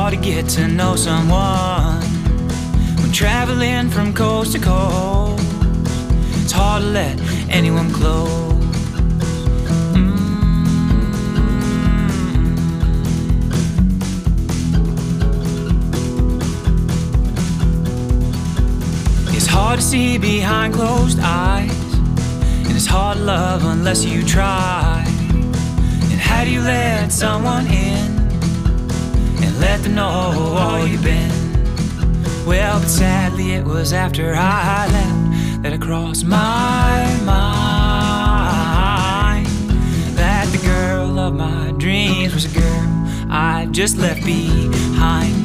hard to get to know someone when traveling from coast to coast. It's hard to let anyone close. It's hard to see behind closed eyes, and it's hard to love unless you try. And how do you let someone in and let them know all you've been? Well, but sadly it was after I left that it crossed my mind that the girl of my dreams was a girl I just left behind.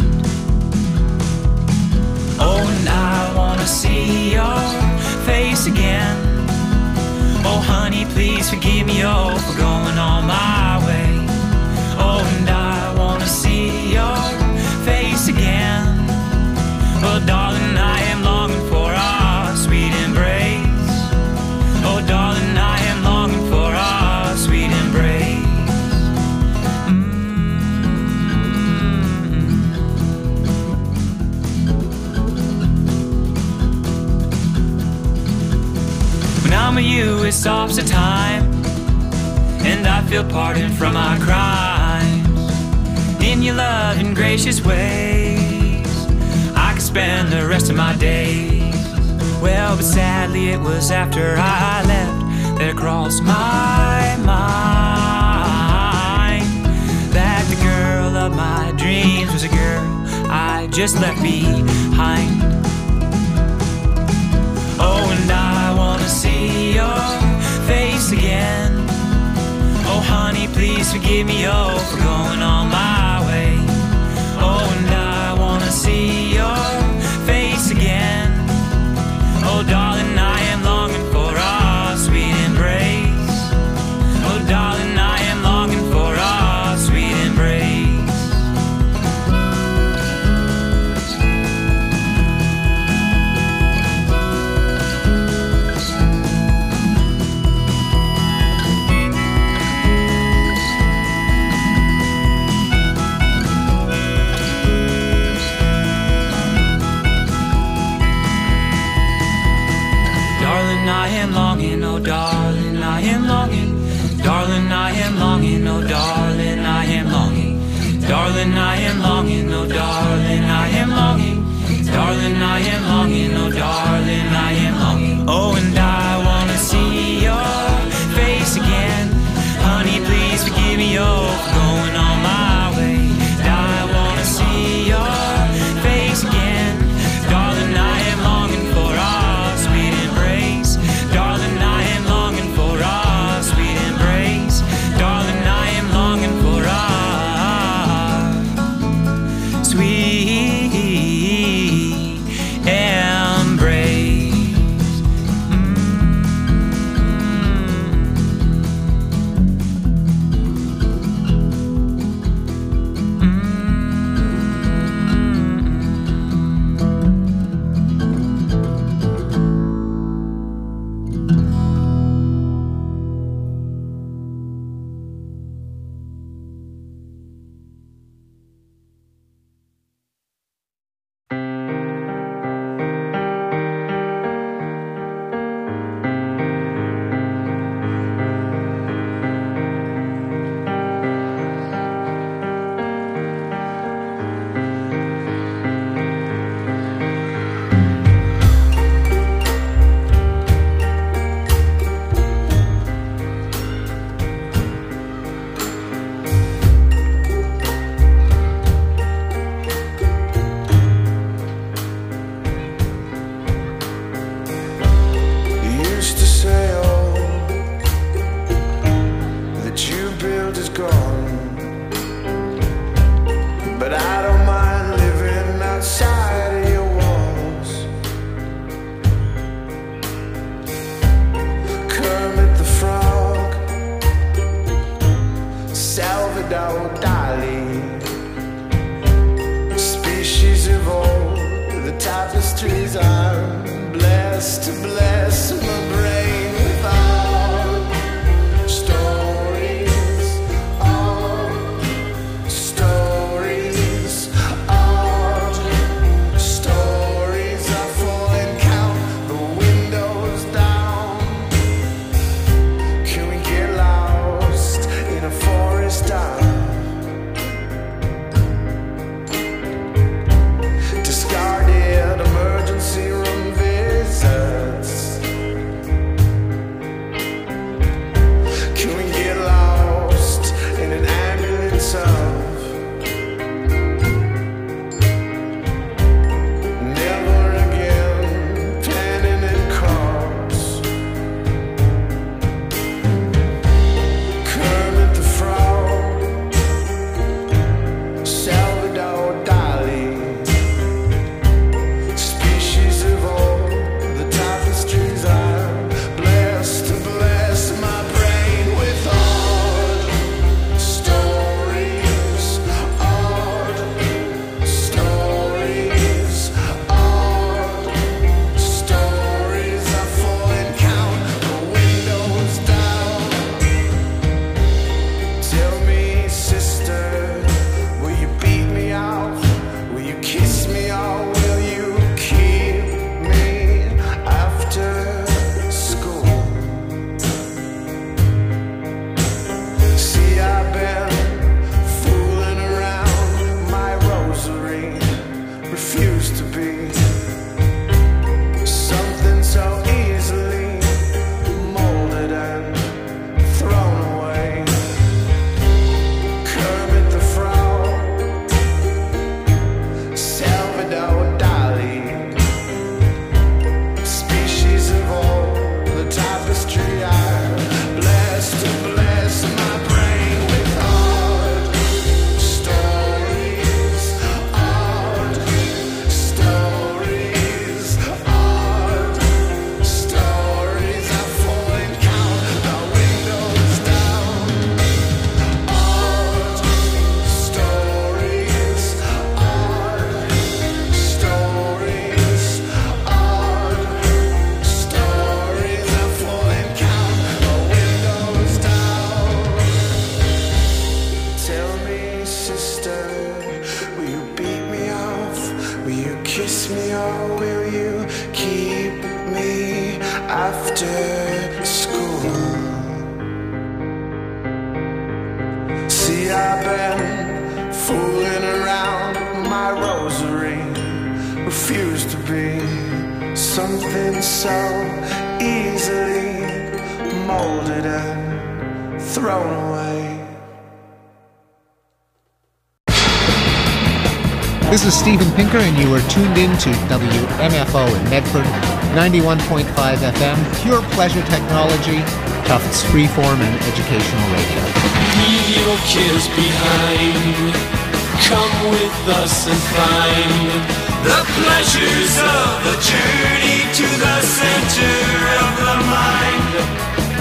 Oh, and I wanna see your face again. Oh, honey, please forgive me, oh, for going on my way. Oh, and I wanna see your face again. Oh, darling, I am longing for our sweet embrace. Oh, darling, I am longing for our sweet embrace. When I'm with you, it stops the time, and I feel pardoned from my crimes. In your loving, gracious ways, I could spend the rest of my days. Well, but sadly it was after I left that it crossed my mind that the girl of my dreams was a girl I just left behind. Oh, and I wanna see your face again. Oh, honey, please forgive me, oh, for going on my way. Oh, and I wanna see your face again. Oh, darling, I am longing for our sweet embrace. Oh, darling, I am longing for our sweet embrace. Darling, I am longing, oh darling, I am longing. Darling, I am longing, oh darling, I am longing. Darling, I am longing, oh darling, I am longing. Darling, I am longing, oh darling, I am longing. Oh, and I wanna see your face again. Honey, please forgive me, oh, for going on my way. I wanna see your face again. Darling, I am longing for our sweet embrace. Darling, I am longing for our sweet embrace. Darling, I am longing for our sweet embrace. tapestries. I'm blessed to bless my brain with all stories after school. See, I've been fooling around with my rosary, refused to be something so easily molded and thrown away. This is Steven Pinker, and you are tuned in to WMFO in Medford, 91.5 FM, pure pleasure technology, Tufts freeform and educational radio. Leave your cares behind. Come with us and find the pleasures of the journey to the center of the mind.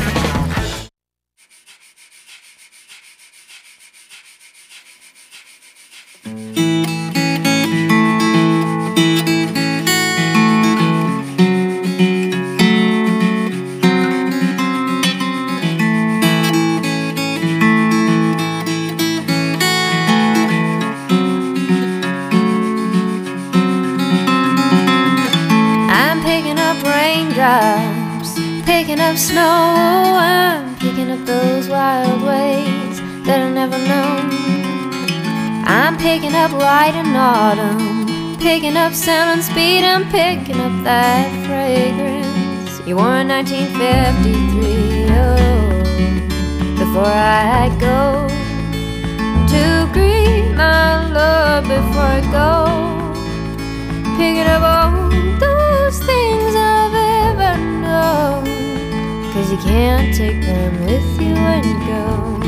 Picking up snow, I'm picking up those wild ways that I never known. I'm picking up light and autumn, picking up sound and speed. I'm picking up that fragrance you wore in 1953. Oh, before I go to greet my love, before I go, picking up all those things I've ever known. 'Cause you can't take them with you when you go.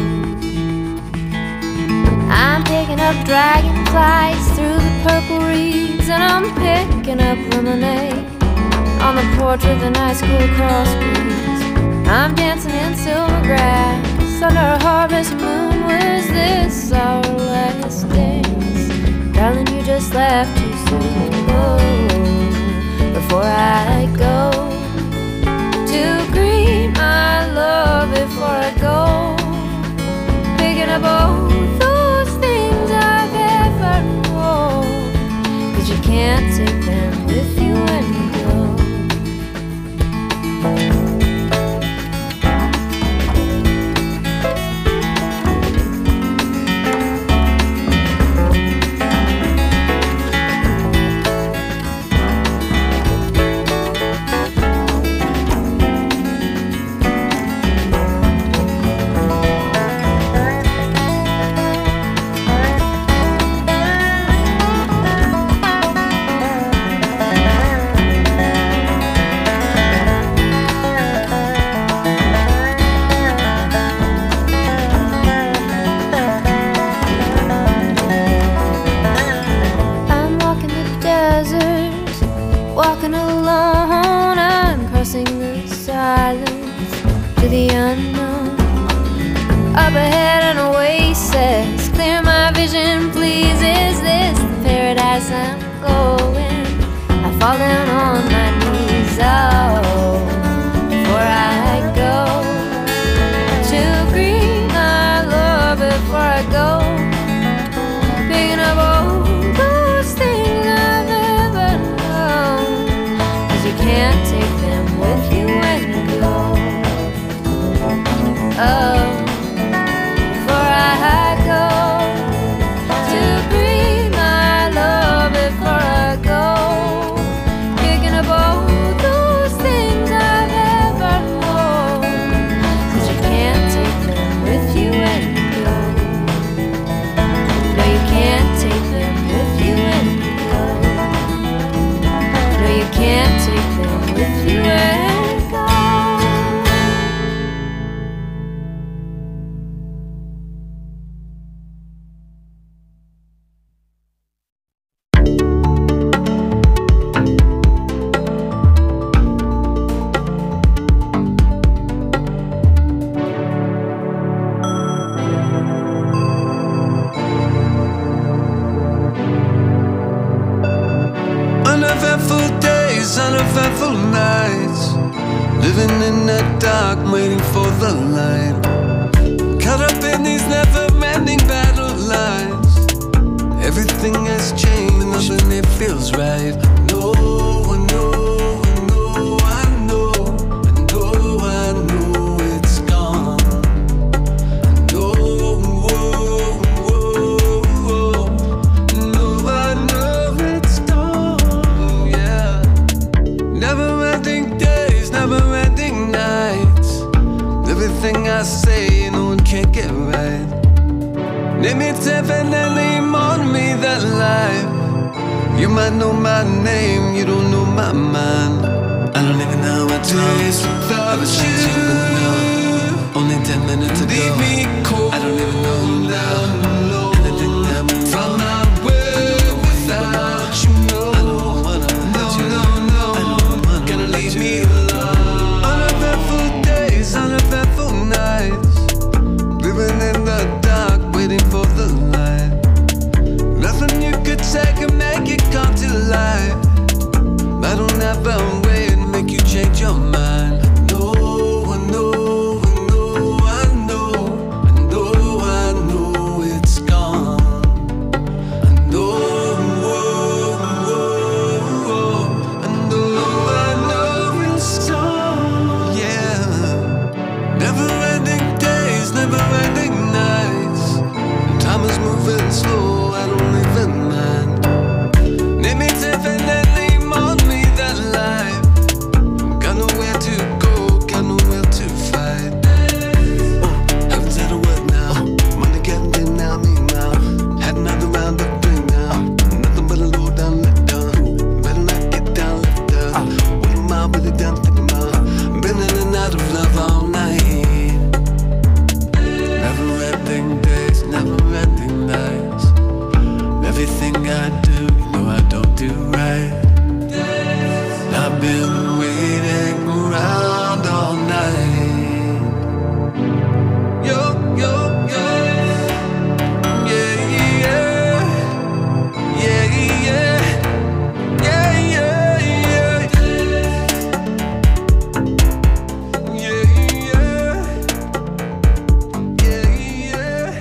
I'm picking up dragonflies through the purple reeds, and I'm picking up lemonade on the porch with a nice cool cross breeze. I'm dancing in silver grass under a harvest moon. Was this our last dance? Darling, you just left too soon. Oh, before I go to greet my love, before I go, picking up all those things I've ever known. 'Cause you can't take them with you when you go. Walking alone, I'm crossing the silence to the unknown. Up ahead an oasis, clear my vision please. Is this the paradise I'm going? I fall down on my knees. Oh, before I go to greet my love, before I go, picking up all those things I've ever known. 'Cause you can't take them with you when you go. Oh, before I go to greet my love, before I go, picking up all those things I've ever known. 'Cause you can't take them with you when you go. No, you can't take them with you when you go. No, you can't take them with you when you go. Uneventful days, uneventful nights, living in the dark, waiting for the light. Caught up in these never-ending battle lines. Everything has changed, nothing it feels right. No, I know, I know, I know, I know. Everything I say, no one can get right. Name it definitely on me that life. You might know my name, you don't know my mind. I don't even know what days without you. Only 10 minutes ago, leave me cold. I don't even know you now. Anything that moves from my way without you. I don't wanna hurt you. No, gonna leave me alone. Uneventful days, uneventful nights, living in the dark, waiting for the light. Nothing you could take and make it come to life. I don't have a way to make you change your mind. It's gone. I know it's gone. Yeah. Never-ending days, never-ending nights. Time is moving slow, I don't even mind. Name it definitely on me that life. Got nowhere to go, got nowhere to fight. Haven't said a word now. Money getting in now, me now. Had another round of drink now. Nothing but a low down, let down. Better not get down, let down. What am I really done thinking about? Been in and out of love all night. Never-ending days, never-ending nights. Everything I do, you know I don't do right. I've been waiting around all night. Yo, yo, yo. Yeah, yeah. Yeah, yeah. Yeah, yeah, yeah. Yeah, yeah. Yeah, yeah.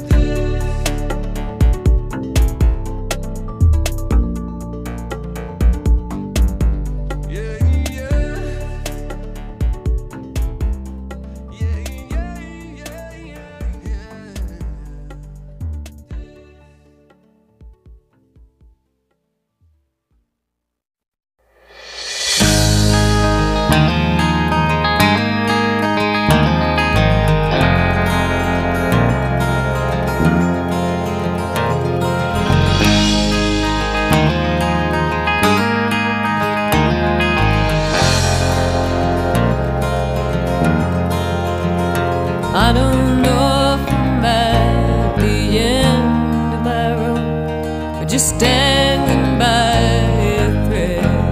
I don't know if I'm at the end of my rope or just standing by a thread.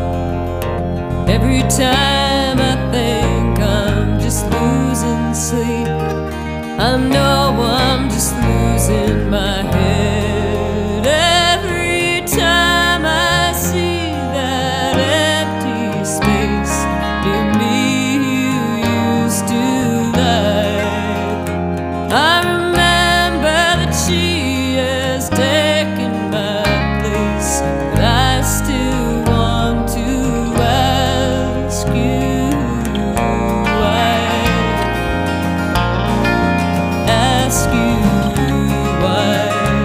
Every time I think I'm just losing sleep, I know I'm just losing my head. Every time I see that empty space near me you used to like, I remember that she has taken my place, but I still want to ask you why. Ask you why.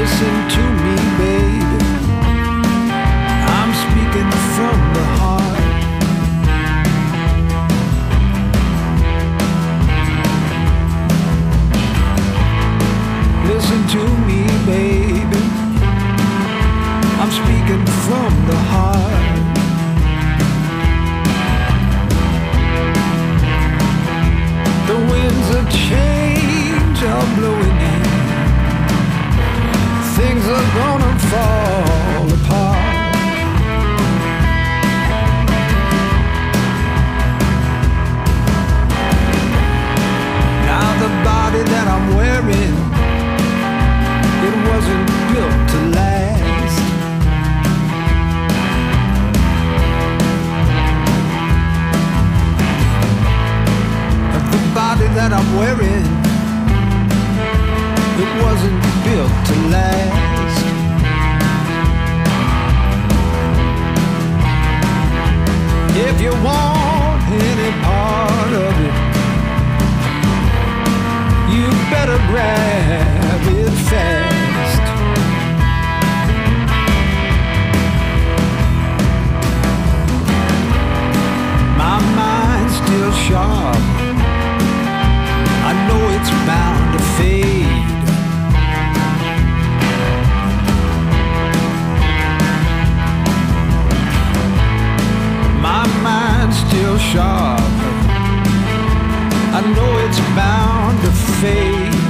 Listen to me, baby. I'm speaking from the heart. Listen to me, baby. I'm speaking from the heart. The winds of change are blowing in. Things are gonna fall apart. Now the body that I'm wearing, it wasn't built to last. But the body that I'm wearing, it wasn't built to last. If you want any part of it, you better grab it fast. My mind's still sharp. I know it's bound to fade. My mind's still sharp. I know it's bound to fade.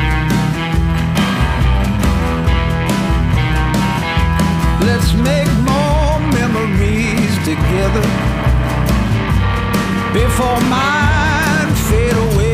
Let's make more memories together before mine fade away.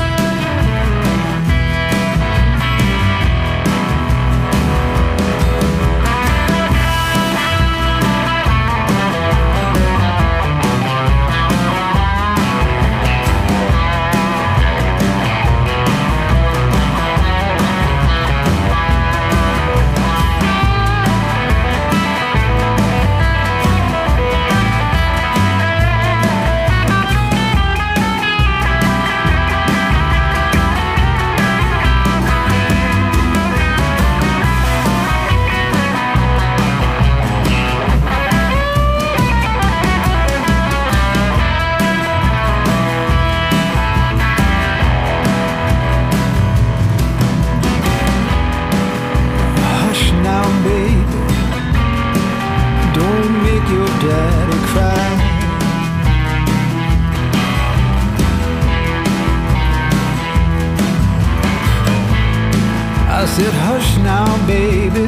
I said, hush now, baby.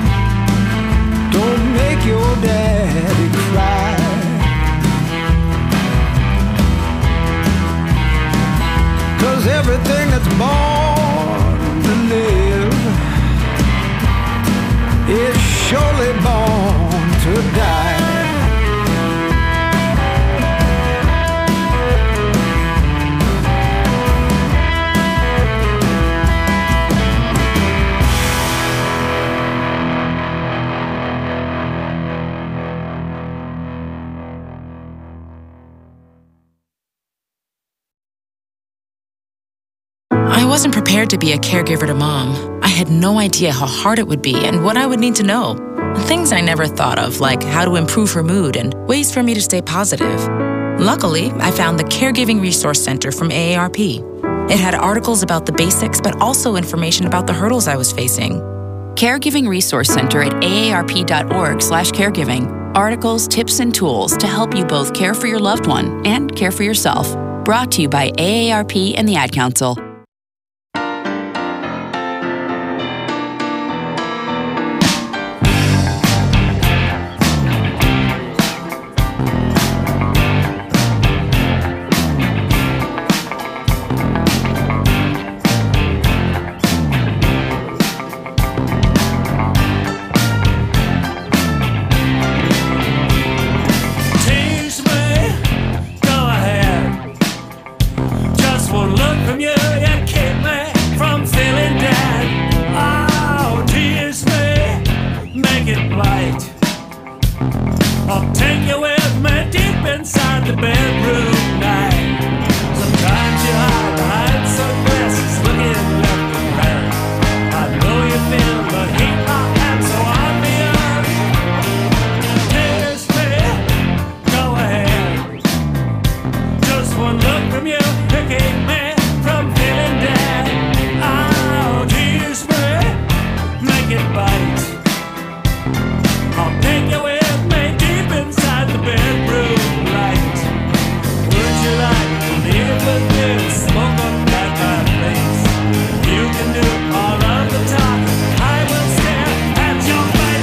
Don't make your daddy cry. Cause everything that's born to live is surely born to die. I wasn't prepared to be a caregiver to Mom. I had no idea how hard it would be and what I would need to know. Things I never thought of, like how to improve her mood and ways for me to stay positive. Luckily, I found the Caregiving Resource Center from AARP. It had articles about the basics, but also information about the hurdles I was facing. Caregiving Resource Center at aarp.org/caregiving. Articles, tips, and tools to help you both care for your loved one and care for yourself. Brought to you by AARP and the Ad Council. Tease me, go ahead. Just one look from you. make it bite. I'll take you with me deep inside the bedroom light. Would you like to live with me and smoke up that fireplace? You can do all of the talking. I will stare at your face.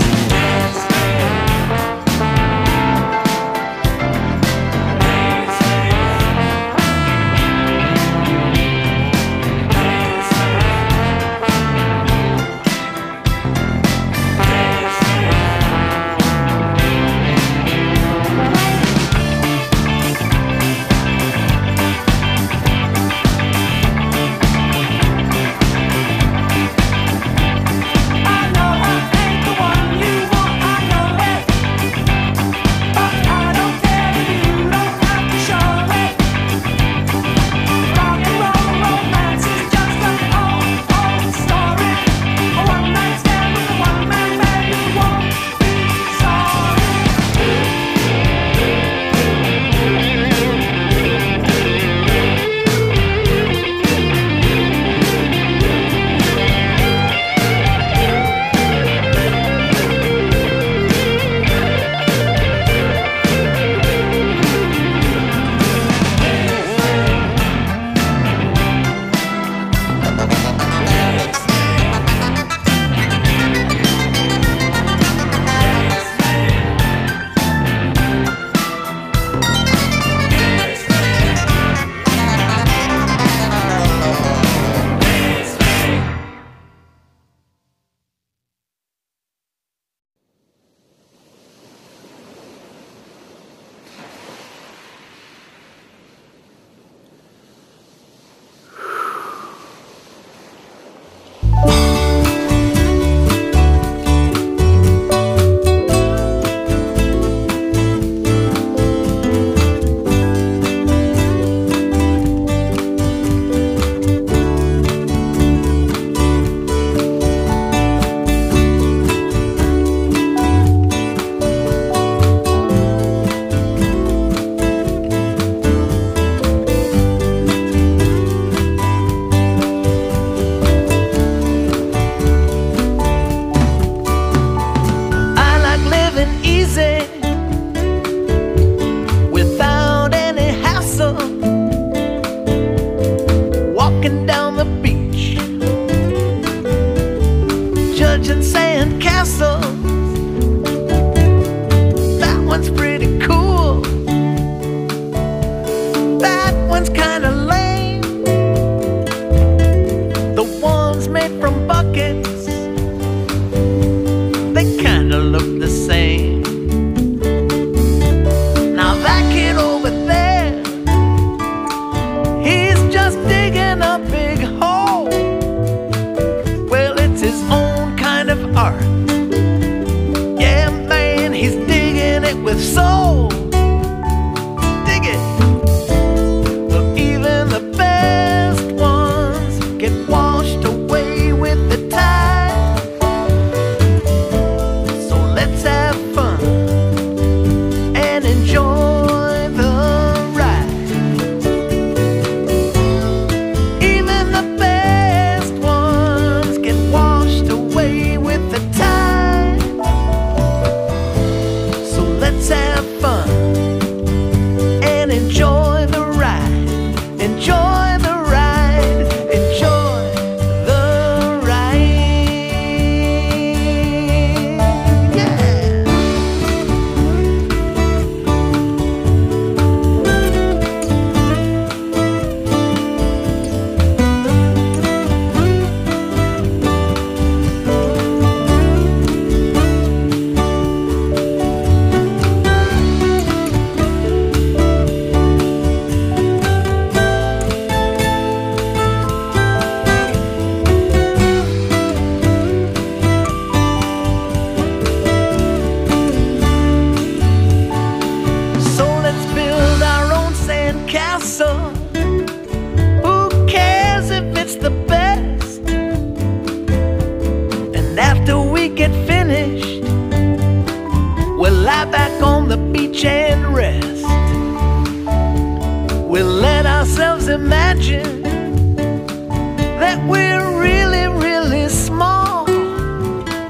Imagine that we're really, really small.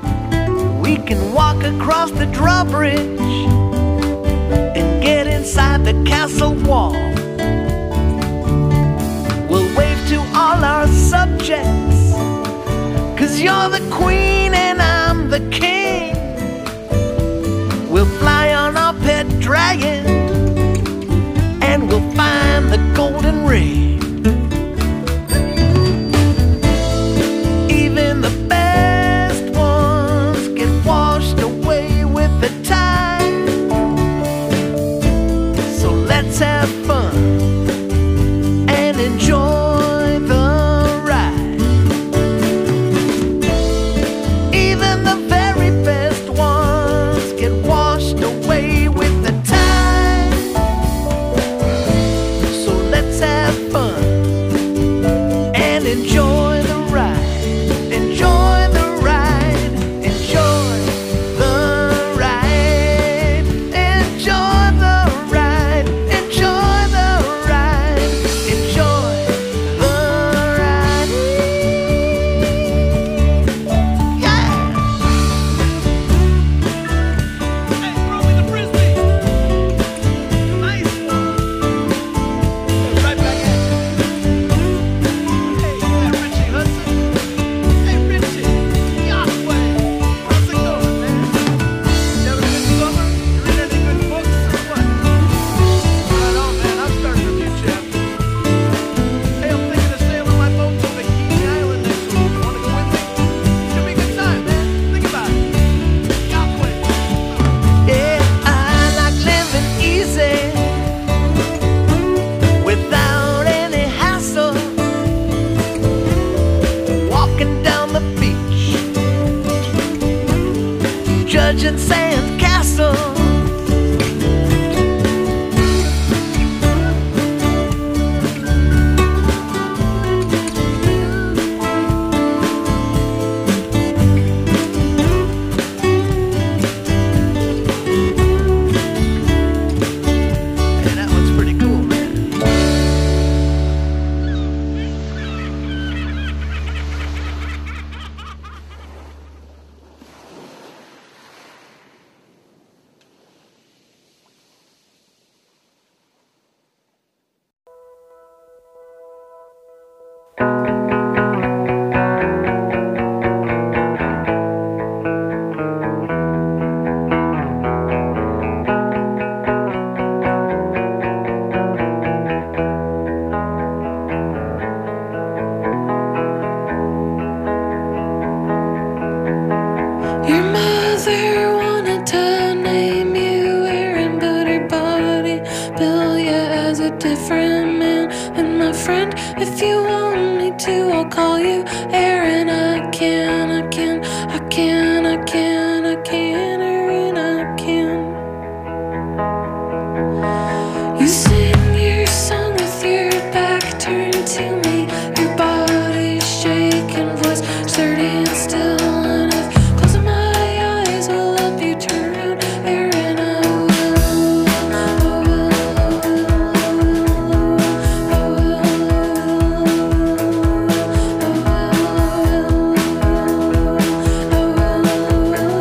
can walk across the drawbridge and get inside the castle wall. We'll wave to all our subjects, 'cause you're the queen and I'm the king. We'll fly on our pet dragon and we'll find the golden ring. Even the best ones get washed away with the tide. So let's have fun and enjoy the ride. Even the very best ones get washed away with the tide. So let's have fun and enjoy the ride. Enjoy the ride. Enjoy the ride. Enjoy the ride. Enjoy the ride. Enjoy the ride. Yeah. Hey, throw me the frisbee. Nice. Right back at you. Hey, yeah, Richie Hudson. Hey, Richie. Yahweh. How's it going, man? You having a good summer? You read any good books or what? Right on, man. I'm starting a new chapter. Hey, I'm thinking of sailing my boat to Bikini Island next week. You wanna go with me? Should be a good time, man. Think about it. Yahweh. Yeah, I like living easy without any hassle. Walking down the beach, judging sand castles. Yeah, that one's pretty cool, man. Your mother wanted to name you Aaron, but her body built you as a different man. And my friend, if you want me to, I'll call you Aaron. I can, Aaron, I can. You sing your song with your back turned to me, your body shaking, voice sturdy and still. And if closing my eyes will help you turn around, Aaron, I will. I will.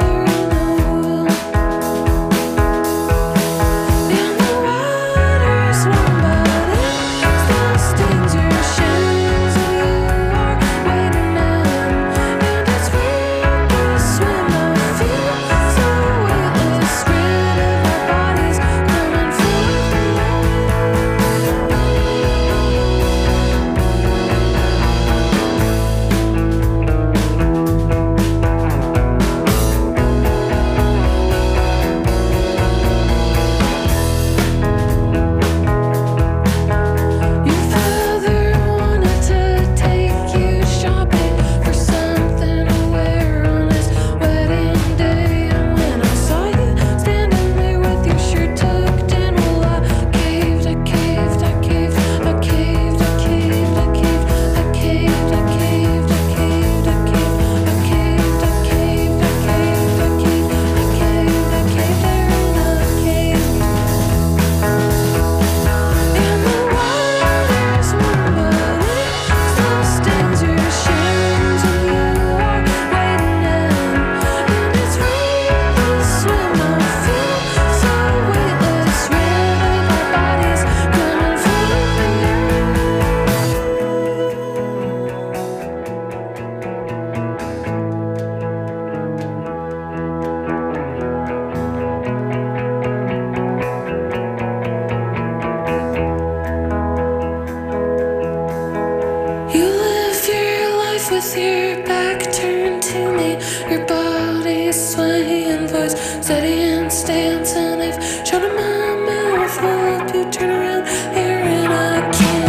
swaying voice, steady and stance, and I've shown him my mouth. Will help you turn around here, and I can't.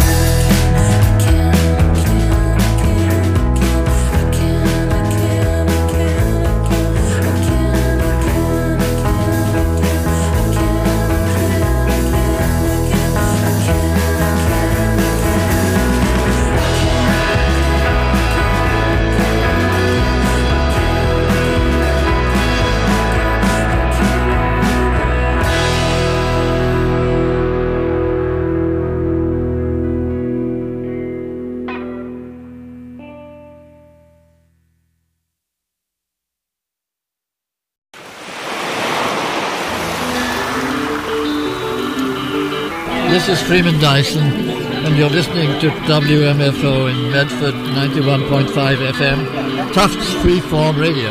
This is Freeman Dyson, and you're listening to WMFO in Medford 91.5 FM, Tufts Freeform Radio.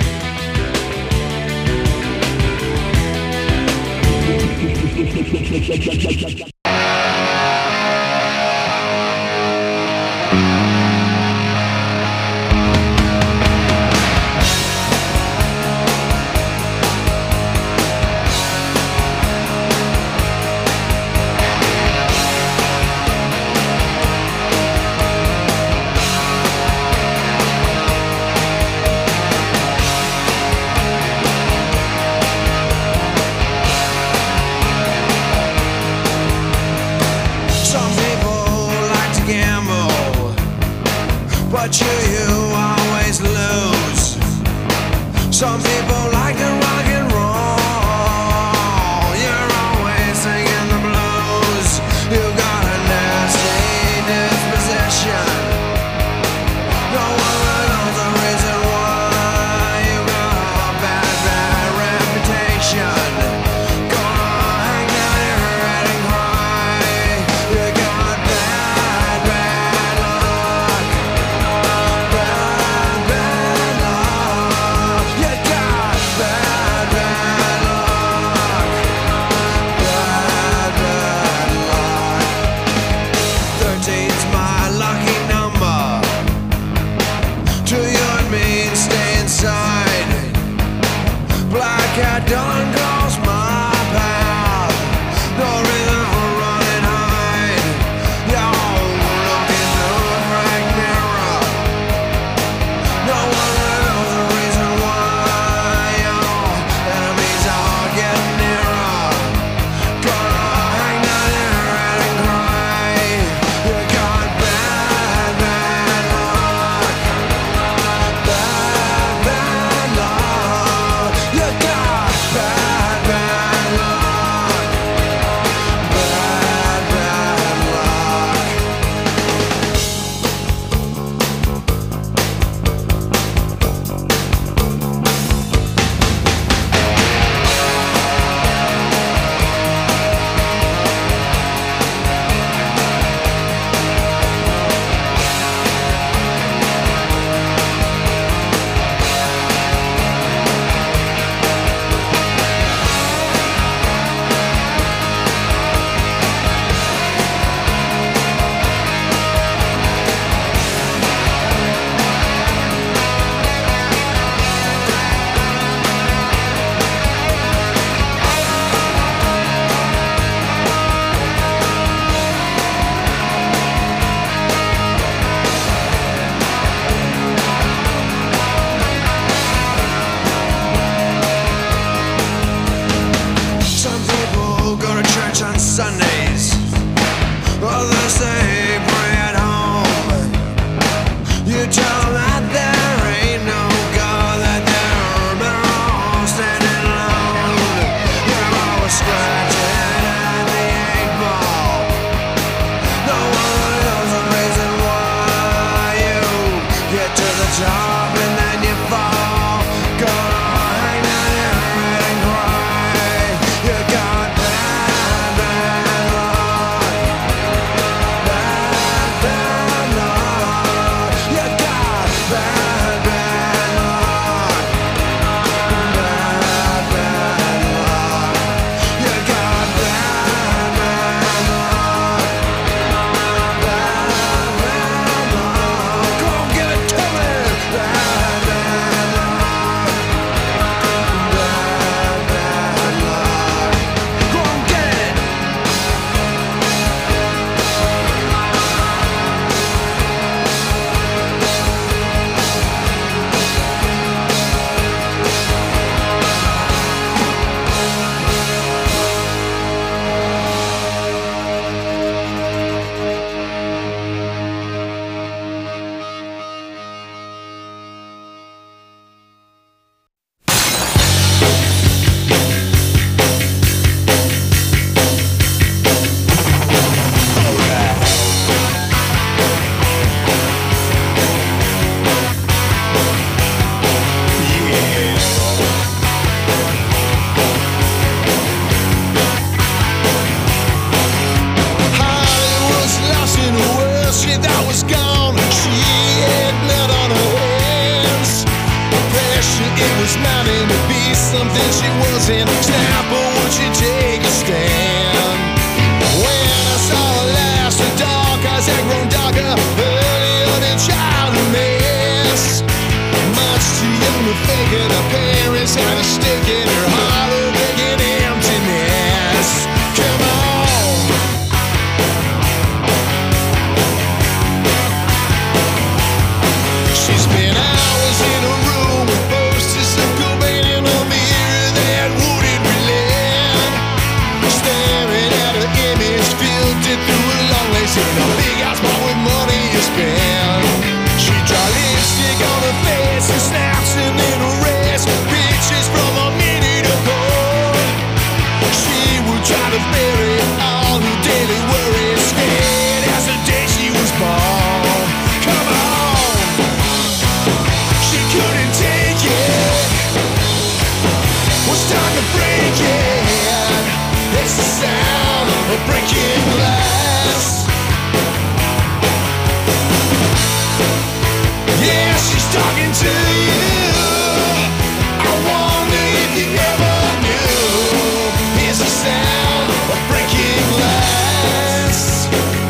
But you always lose. Some people like to rock and roll. You're always singing the blues. You got a nasty disposition. No one knows the reason why. You got a bad, bad reputation. Gonna hang down your head and cry. You got bad, bad luck. Bad, bad luck. You got bad, bad luck. Bad, bad luck. 13's my lucky number. To you and me and stay inside. Black cat done calls my path. No reason for run and hide. Yo, look in the right mirror. No one knows the reason why. Yo, enemies are getting nearer. Gonna hang down your head and cry. You got bad, bad luck. Bad, bad luck. You got bad, that she wasn't snap, or would she take a stand? When I saw her last, her dark eyes had grown darker, earlier than child a mess. Much too young to fake it, her parents had a stake in her heart, a begging emptiness. Come on. She spent hours in a room with posters of Cobain in a mirror that wouldn't relent. Staring at her image, filtered through a long lace in a big house bought with money you spend. She'd draw lipstick on her face and snaps and then erase pictures from a minute ago. She would try to bury all her daily worries, scared as the day she was born. Come on. She couldn't take it. Was time to break it. It's the sound of breaking glass. Yeah, she's talking to you. I wonder if you ever knew. It's the sound of breaking glass.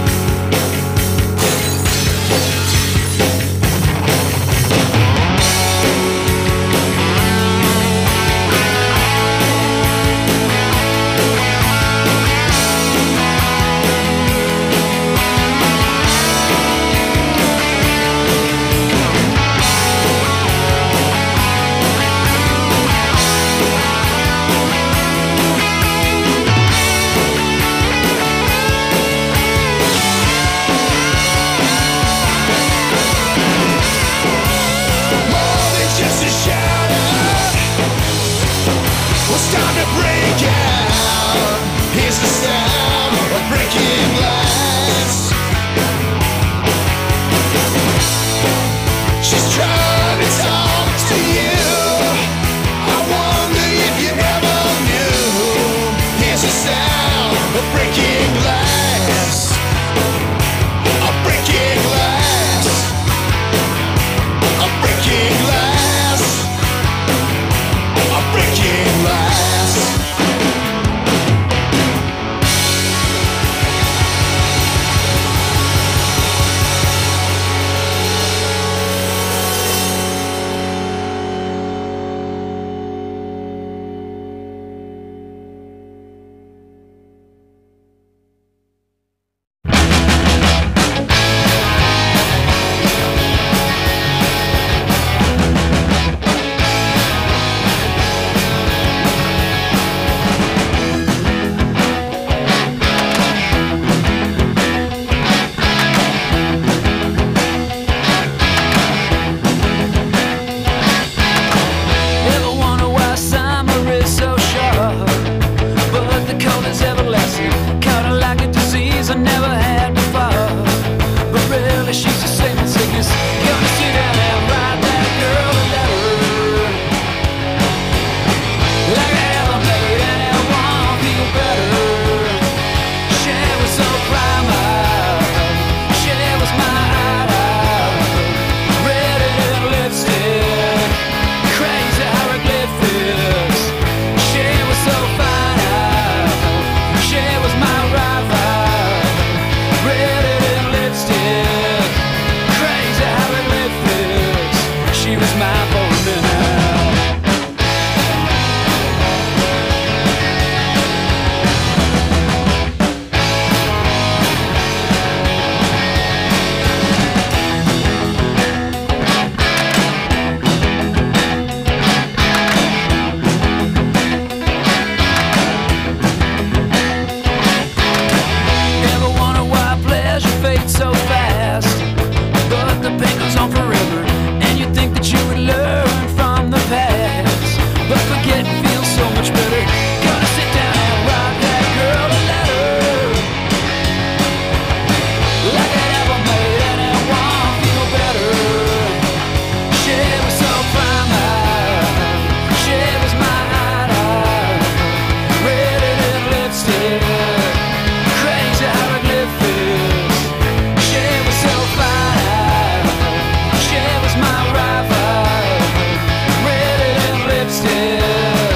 More than just a shadow. It's time to break out. Here's the sound of breaking glass. She's trying to talk to you. I wonder if you ever knew. Here's the sound of breaking glass. A breaking glass. A breaking glass. A breaking glass. Ever wonder why summer is so short? But the cold is everlasting. Caught her like a disease I never had before. But really she's the same in sickness. Gonna sit down and write that girl a letter. Like I ever made and it won't feel better. She was so primal. She was my idol. Red and lipstick. Crazy hieroglyphics. She was so fine. She was my rival. Red and lipstick. Crazy hieroglyphics. She was my woman now. Ever wonder why pleasure fades so fast? But the pain goes on forever, and you think that you would learn from the past. But forgetting feels so much better. Gonna sit down and write that girl a letter. Like I never made and it won't feel better. She was so primal. She was my idol. Red and lipstick. Crazy hieroglyphics. She was so fine. She was my rival. Red and lipstick.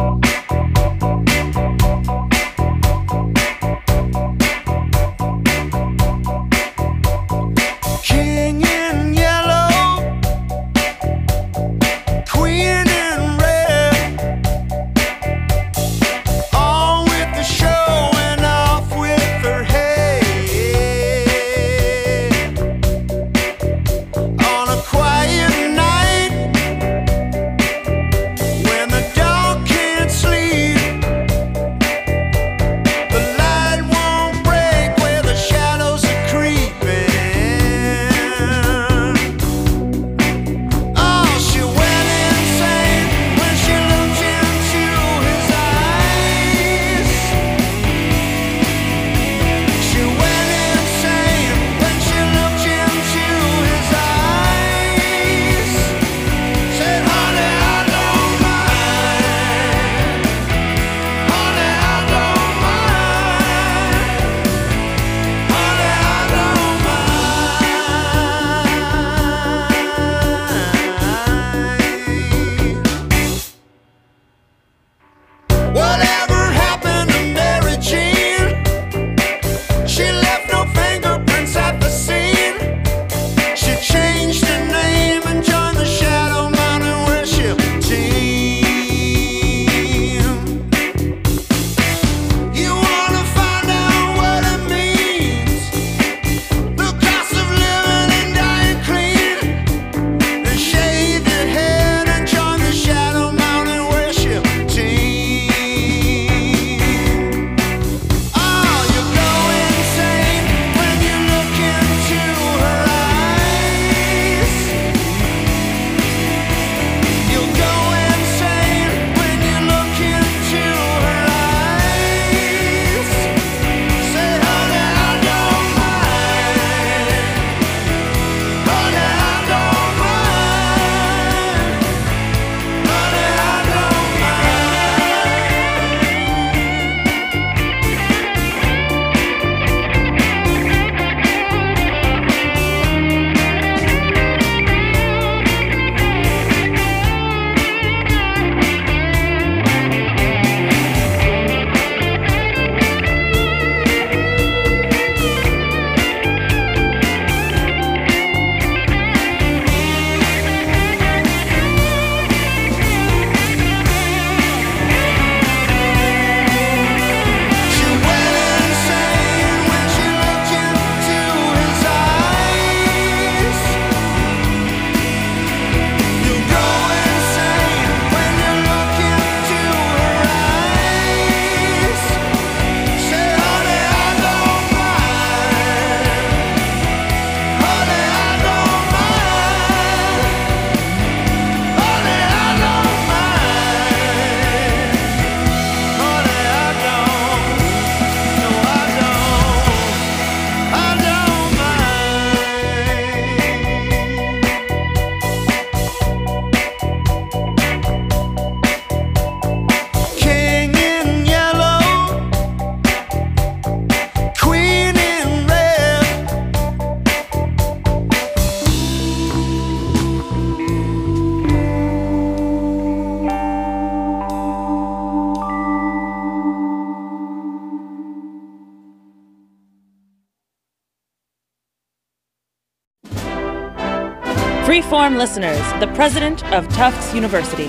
Freeform listeners, the president of Tufts University.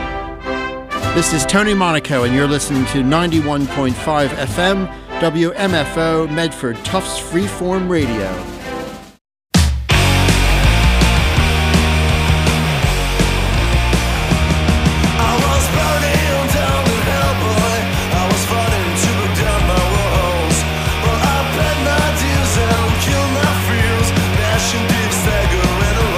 This is Tony Monaco, and you're listening to 91.5 FM, WMFO, Medford, Tufts Freeform Radio.